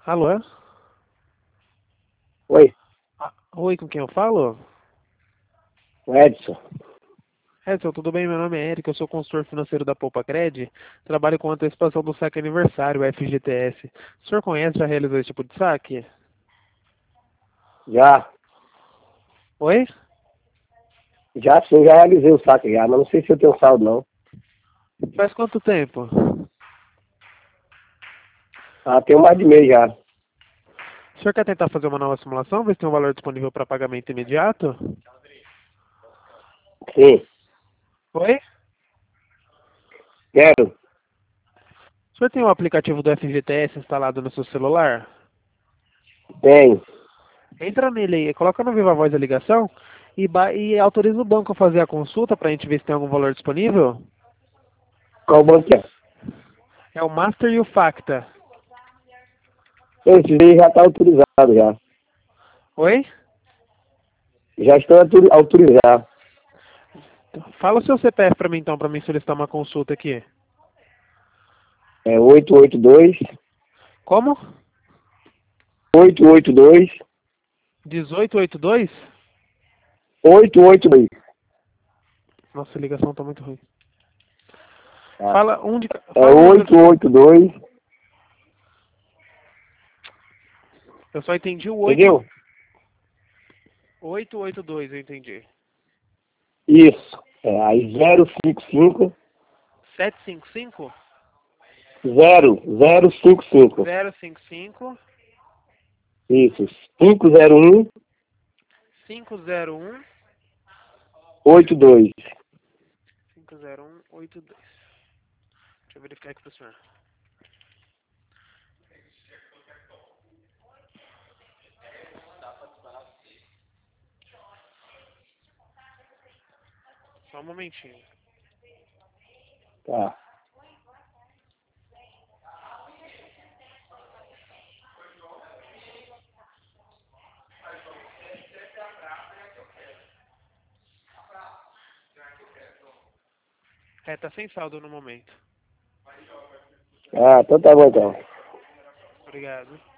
Alô? Oi, Oi, com quem eu falo? o Edson. Edson, tudo bem? Meu nome é Eric, eu sou consultor financeiro da Poupa Cred. Trabalho com antecipação do saque aniversário, o FGTS. O senhor conhece, já realizou esse tipo de saque? Já, Oi? já sim, já realizei o saque já, mas não sei se eu tenho saldo não. Faz quanto tempo? Ah, tenho mais de mês já. O senhor quer tentar fazer uma nova simulação, ver se tem um valor disponível para pagamento imediato? Sim, Oi? quero. O senhor tem o aplicativo do FGTS instalado no seu celular? Tenho. Entra nele aí, coloca no Viva Voz a ligação e autoriza o banco a fazer a consulta para a gente ver se tem algum valor disponível. Qual banco é? É o Master e o Facta. Esse aí já está autorizado já. Oi? Já estou autorizado. Fala o seu CPF para mim então, para mim solicitar uma consulta aqui. É 882 Como? 882 1882? 882. Nossa, a ligação tá muito ruim. Tá. Fala É fala o número. 882, Eu só entendi o entendeu? 882, eu entendi. Isso. É, aí 055 755 0055. 055 Isso. 501 501 82. 50182. Deixa eu verificar aqui pro senhor. Só um momentinho. Tá. É, tá sem saldo no momento. Ah, então tá bom então. Obrigado.